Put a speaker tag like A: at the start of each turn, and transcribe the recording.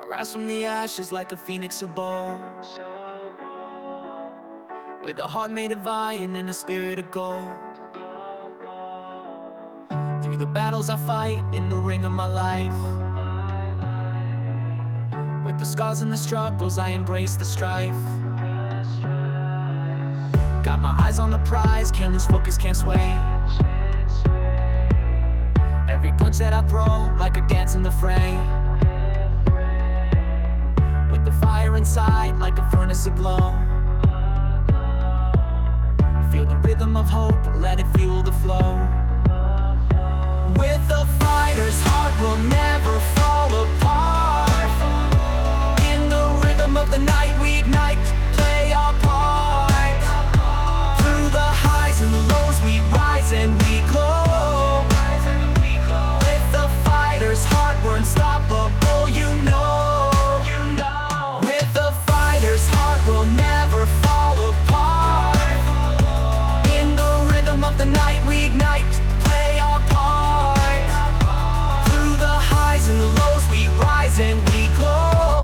A: I rise from the ashes like a phoenix above, with a heart made of iron and a spirit of gold. Through the battles I fight in the ring of my life, with the scars and the struggles I embrace the strife. Got my eyes on the prize, can't lose focus, can't sway. Every punch that I throw, like a dance in the fray, with the fire inside, like a furnace aglow. Feel the rhythm of hope, let it fuel the flow. With a fighter's heart, we'll never